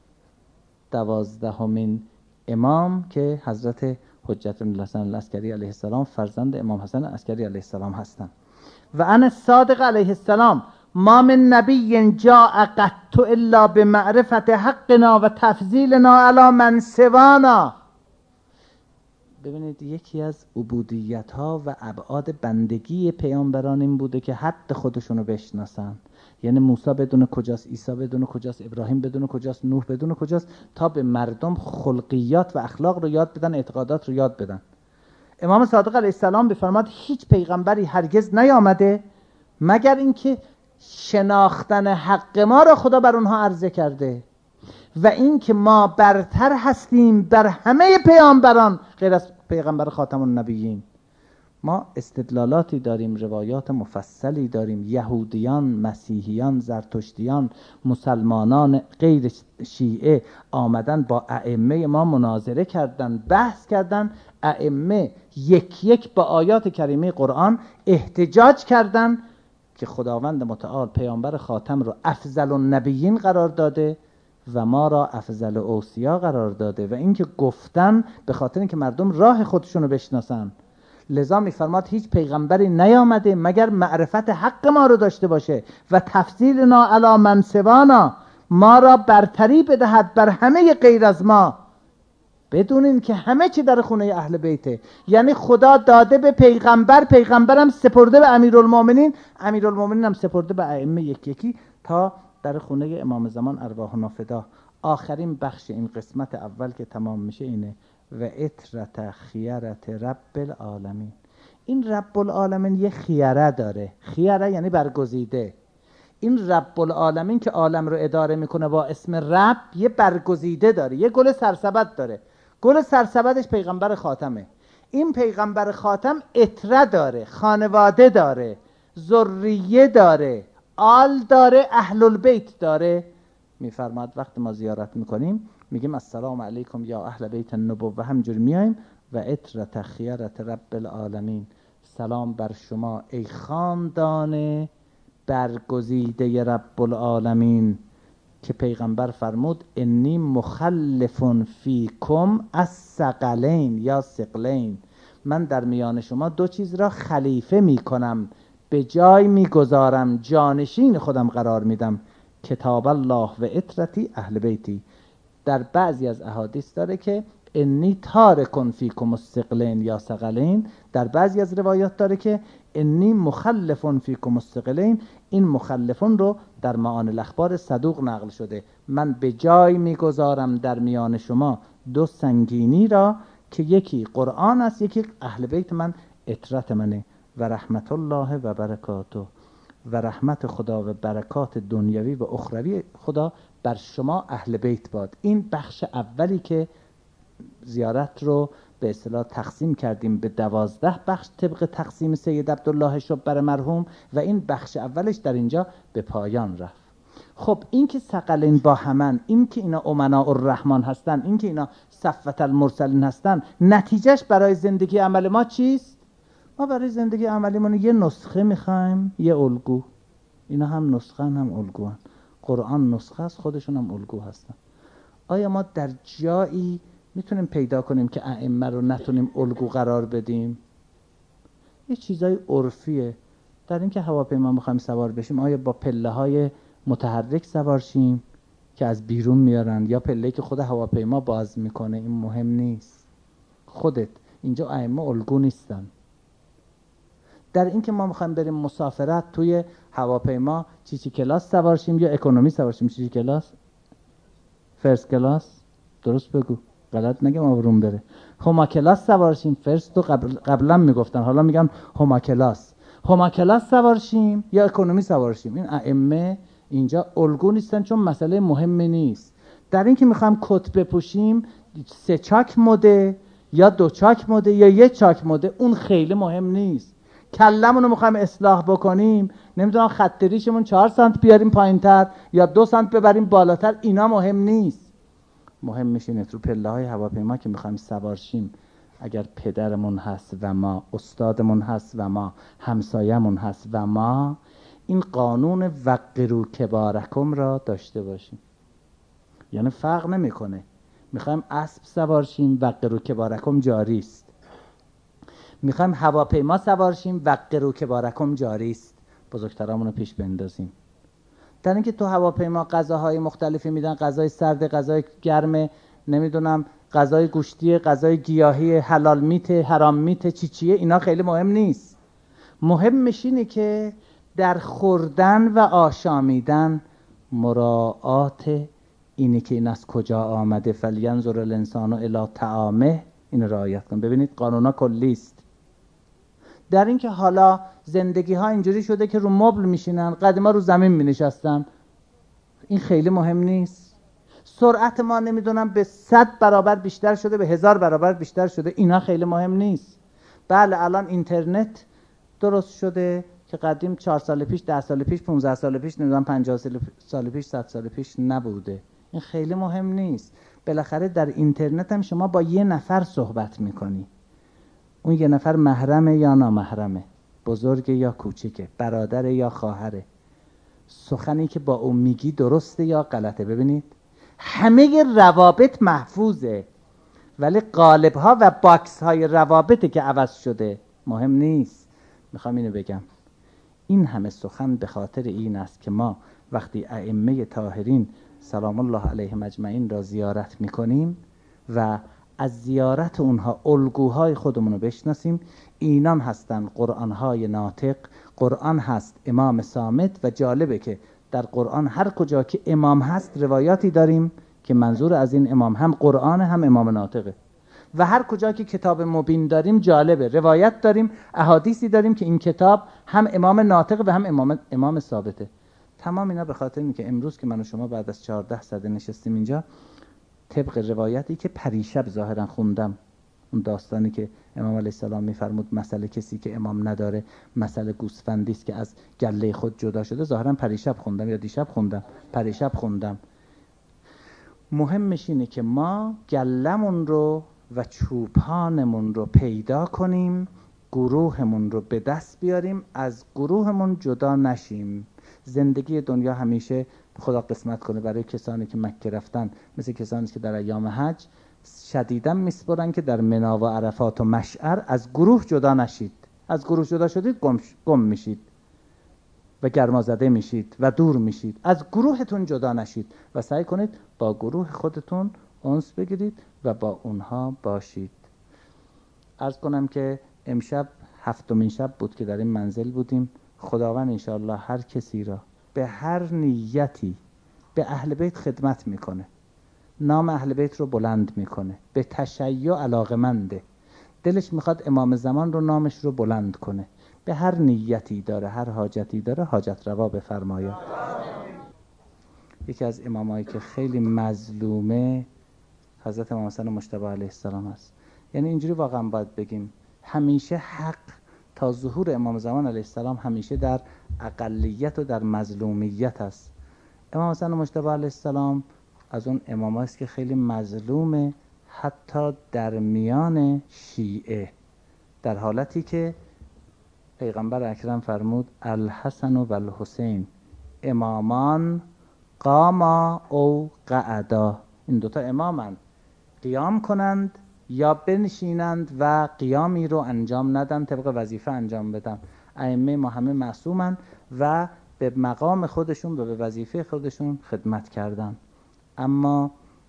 Speaker 1: 12مین امام که حضرت حجت الحسن العسکری علیه السلام فرزند امام حسن عسکری علیه السلام هستند. و انا الصادق علیه السلام ما من نبی جاء قط الا بمعرفت حقنا و تفضیلنا علی من سوانا. ببینید یکی از عبودیت ها و ابعاد بندگی پیامبران این بوده که حد خودشونو بشناسن. یعنی موسی بدون کجاست، عیسی بدون کجاست، ابراهیم بدون کجاست، نوح بدون کجاست، تا به مردم خلقیات و اخلاق رو یاد بدن، اعتقادات رو یاد بدن. امام صادق علیه السلام بفرماد هیچ پیغمبری هرگز نیامده مگر اینکه شناختن حق ما را خدا بر اونها عرضه کرده و اینکه ما برتر هستیم بر همه پیامبران غیر از پیغمبر خاتم النبیین. ما استدلالاتی داریم، روایات مفصلی داریم. یهودیان، مسیحیان، زرتشتیان، مسلمانان غیر شیعه آمدن با ائمه ما مناظره کردن، بحث کردن. ائمه یک یک با آیات کریمه قرآن احتجاج کردن که خداوند متعال پیامبر خاتم رو افضل النبیین قرار داده و ما را افضل اوصیا قرار داده، و اینکه گفتن به خاطر اینکه مردم راه خودشون رو بشناسن. لذا میفرماد هیچ پیغمبری نیامده مگر معرفت حق ما رو داشته باشه و تفضیلنا علی من سوانا، ما را برتری بدهد بر همه غیر از ما. بدونین که همه چی در خونه اهل بیته. یعنی خدا داده به پیغمبر، پیغمبرم سپرده به امیرالمومنین، امیرالمومنین هم سپرده به ائمه یک یکی تا در خونه امام زمان ارواحنا فدا. آخرین بخش این قسمت اول که تمام میشه اینه: و اطرت خیرت رب العالمین. این رب العالمین یه خیره داره. خیره یعنی برگزیده. این رب العالمین که عالم رو اداره میکنه با اسم رب، یه برگزیده داره، یه گل سرسبد داره. گل سرسبدش پیغمبر خاتمه. این پیغمبر خاتم اطره داره، خانواده داره، ذریه داره، آل داره، اهل البیت داره. میفرماد وقتی ما زیارت میکنیم میگیم السلام علیکم یا اهل بیت النبوه، همجور میایم و اطرت خیرت رب العالمین، سلام بر شما ای خاندان برگزیده رب العالمین، که پیغمبر فرمود انی مخلف فیکم الثقلین یا ثقلین، من در میان شما دو چیز را خلیفه میکنم، به جای میگذارم، جانشین خودم قرار میدم: کتاب الله و اطرتی اهل بیتی. در بعضی از احادیث داره که انی تارکن فیکم الثقلین یا ثقلین، در بعضی از روایات داره که انی مخلفون فیکم الثقلین. این مخلفون رو در معانی الاخبار صدوق نقل شده: من به جای میگذارم در میان شما دو سنگینی را که یکی قرآن است، یکی اهل بیت من، اطرت منه. و رحمت الله و برکاته، و رحمت خدا و برکات دنیوی و اخروی خدا بر شما اهل بیت باد. این بخش اولی که زیارت رو به اصطلاح تقسیم کردیم به 12 بخش طبق تقسیم سید عبدالله شبر مرحوم، و این بخش اولش در اینجا به پایان رفت. خب این که ثقلین با همن، این که اینا امناء الرحمن هستن، این که اینا صفوت المرسلین هستن، نتیجهش برای زندگی عمل ما چیست؟ ما برای زندگی عملیمون یه نسخه میخوایم، یه الگو. اینا هم نسخه هم الگو هن. قرآن نسخه است، خودشون هم الگو هستن. آیا ما در جایی میتونیم پیدا کنیم که ائمه رو نتونیم الگو قرار بدیم؟ یه چیزای عرفیه. در این که هواپیما میخوایم سوار بشیم، آیا با پله های متحرک سوار شیم که از بیرون میارن، یا پله‌ای که خود هواپیما باز میکنه؟ این مهم نیست. خودت اینجا ائمه الگو نیستن. در این که ما میخوایم بریم مسافرت توی هواپیما چی کلاس سوار شیم یا اکونومی سوار شیم؟ چی کلاس؟ فرست کلاس؟ درست بگو، غلط نگم آبروم بره. هما کلاس سوار شیم. فرست رو قبلا میگفتن، حالا میگم هما کلاس. هما کلاس سوار شیم یا اکونومی سوار شیم؟ این ائمه اینجا الگو نیستن، چون مسئله مهمی نیست. در این که میخوایم کت بپوشیم 3 چاک مده یا 2 چاک مده یا 1 چاک مده، اون خیلی مهم نیست. کلمون رو میخوایم اصلاح بکنیم، نمیدونم خط ریشمون 4 سانت بیاریم پایینتر یا 2 سانت ببریم بالاتر، اینا مهم نیست. مهم میشینه تو پله های هواپیما که میخوایم سوار شیم، اگر پدرمون هست و ما، استادمون هست و ما، همسایمون هست و ما، این قانون وقروا کبارکم را داشته باشیم. یعنی فرق نمیکنه میخوایم اسب سوار شیم، وقروا کبارکم جاری است. میخوایم هواپیما سوار شیم، وقروا کبارکم جاری است. بزرگترامون رو پیش بندازیم. در اینکه تو هواپیما غذاهای مختلفی میدن، غذای سرد، غذای گرم، نمیدونم غذای گوشتی، غذای گیاهی، حلال میت، حرام میت، چیه، اینا خیلی مهم نیست. مهم میشینه که در خوردن و آشامیدن مراعات اینه که این از کجا آمده، فلینظر الانسان الی طعامه، این رعایت کن. ببینید قانونا کلی است. در این که حالا زندگی ها اینجوری شده که رو مبل میشینن، قدیما رو زمین مینشستن، این خیلی مهم نیست. سرعت ما نمیدونم به 100 برابر بیشتر شده، به 1000 برابر بیشتر شده، اینا خیلی مهم نیست. بله الان اینترنت درست شده که قدیم 4 سال پیش، 10 سال پیش، 15 سال پیش، نمیدونم 50 سال پیش، 100 سال پیش نبوده. این خیلی مهم نیست. بالاخره در اینترنت هم شما با یه نفر صحبت میکنی. اون یه نفر محرمه یا نامحرمه، بزرگه یا کوچیکه، برادره یا خواهره، سخنی که با اون میگی درسته یا غلطه. ببینید همه روابط محفوظه، ولی قالب‌ها و باکس‌های روابطی که عوض شده مهم نیست. میخوام اینو بگم، این همه سخن به خاطر این است که ما وقتی ائمه طاهرین سلام الله علیهم اجمعین را زیارت میکنیم و از زیارت اونها الگوهای خودمون رو بشناسیم. اینان هستن قرآنهای ناطق، قرآن هست امام صامت. و جالبه که در قرآن هر کجا که امام هست روایاتی داریم که منظور از این امام هم قرآن هم امام ناطقه، و هر کجا که کتاب مبین داریم جالبه روایت داریم، احادیثی داریم که این کتاب هم امام ناطق و هم امام ثابته. تمام اینا به خاطر اینه که امروز که من و شما بعد از 14 سده نشستیم اینجا، طبق روایتی که پریشب ظاهرا خوندم، اون داستانی که امام علیه السلام میفرمود مسئله کسی که امام نداره مسئله گوسفندی است که از گله خود جدا شده، ظاهرا پریشب خوندم یا دیشب خوندم، پریشب خوندم. مهمش اینه که ما گلمون رو و چوپانمون رو پیدا کنیم، گروهمون رو به دست بیاریم، از گروهمون جدا نشیم. زندگی دنیا همیشه خدا قسمت کنه برای کسانی که مکه رفتن، مثل کسانی که در ایام حج شدیداً میسپرن که در منی و عرفات و مشعر از گروه جدا نشید. از گروه جدا شدید گم میشید و گرمازده میشید و دور میشید. از گروهتون جدا نشید و سعی کنید با گروه خودتون انس بگیرید و با اونها باشید. عرض کنم که امشب 7مین شب بود که در این منزل بودیم. خداوند انشاءالله هر کسی را به هر نیتی به اهل بیت خدمت میکنه، نام اهل بیت رو بلند میکنه، به تشیع علاقمنده، دلش میخواد امام زمان رو نامش رو بلند کنه، به هر نیتی داره، هر حاجتی داره، حاجت روا بفرماید. یکی از امامایی که خیلی مظلومه حضرت امام حسن مجتبی علیه السلام است. یعنی اینجوری واقعا باید بگیم همیشه حق تا ظهور امام زمان علیه السلام همیشه در اقلیت و در مظلومیت است. امام حسن مجتبی علیه السلام از اون امام است که خیلی مظلومه، حتی در میان شیعه، در حالتی که پیغمبر اکرم فرمود الحسن و الحسین امامان قاما او قعدا، این دوتا امامند، قیام کنند یا بنشینند و قیامی رو انجام ندن، طبق وظیفه انجام بدن. ائمه ما همه معصومند و به مقام خودشون و به وظیفه خودشون خدمت کردن. اما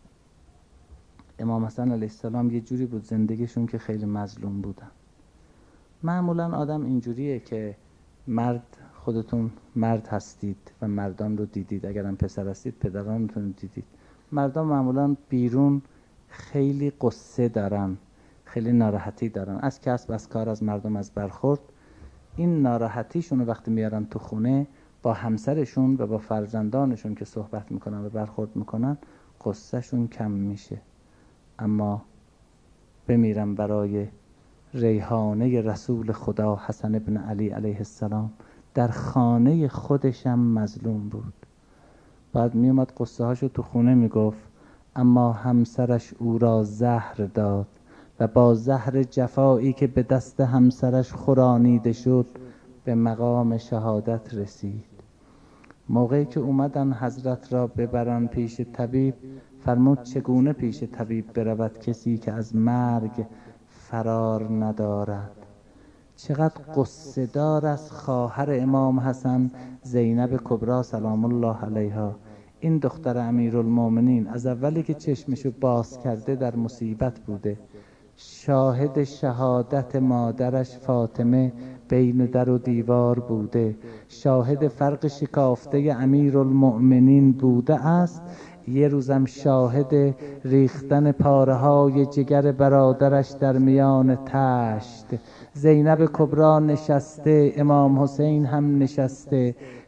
Speaker 1: امام حسن علیه السلام یه جوری بود زندگیشون که خیلی مظلوم بودن. معمولا آدم اینجوریه که مرد، خودتون مرد هستید و مردان رو دیدید، اگرم پسر هستید پدرانتون رو دیدید. مردان معمولا بیرون خیلی قصه دارن، خیلی ناراحتی دارن از کسب، از کار، از مردم، از برخورد. این ناراحتیشون رو وقتی میارن تو خونه با همسرشون و با فرزندانشون که صحبت میکنن و برخورد میکنن، قصه شون کم میشه. اما بمیرم برای ریحانه رسول خدا حسن ابن علی علیه السلام، در خانه خودشم مظلوم بود. بعد میومد قصه هاشو تو خونه میگفت، اما همسرش او را زهر داد و با زهر جفایی که به دست همسرش خورانیده شد به مقام شهادت رسید. موقعی که اومدن حضرت را ببرن پیش طبیب، فرمود چگونه پیش طبیب برود کسی که از مرگ فرار ندارد؟ چقدر قصه دار است خواهر امام حسن زینب کبری سلام الله علیها. این دختر امیرالمومنین از اولی که چشمشو باز کرده در مصیبت بوده، شاهد شهادت مادرش فاطمه بین در و دیوار بوده، شاهد فرق شکافته امیرالمؤمنین بوده است، یه روزم شاهد ریختن پاره های جگر برادرش در میان تشت. زینب کبری نشسته، امام حسین هم نشسته،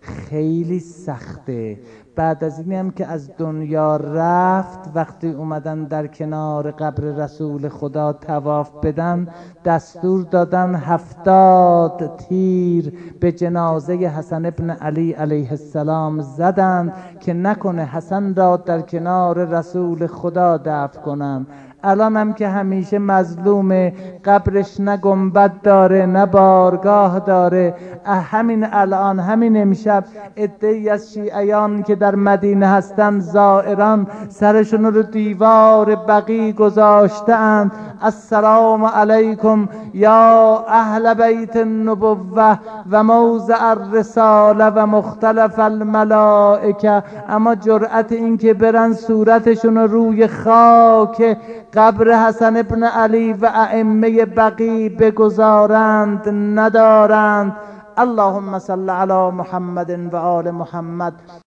Speaker 1: خیلی سخته. بعد از این هم که از دنیا رفت، وقتی اومدن در کنار قبر رسول خدا طواف بدن، دستور دادن 70 تیر به جنازه حسن ابن علی علیه السلام زدند که نکنه حسن را در کنار رسول خدا دفن کنند. الان هم که همیشه مظلوم، قبرش نه گنبد داره نه بارگاه داره. همین الان، همین امشب، عده‌ای از شیعیان که در مدینه هستند، زائران، سرشون رو دیوار بقیع گذاشته‌اند: السلام علیکم یا اهل بیت النبوه و موضع الرساله و مختلف الملائکه. اما جرأت این که برن صورتشون رو روی خاک قبر حسن ابن علی و ائمه بقیع بگذارند ندارند. اللهم صل علی محمد و آل محمد.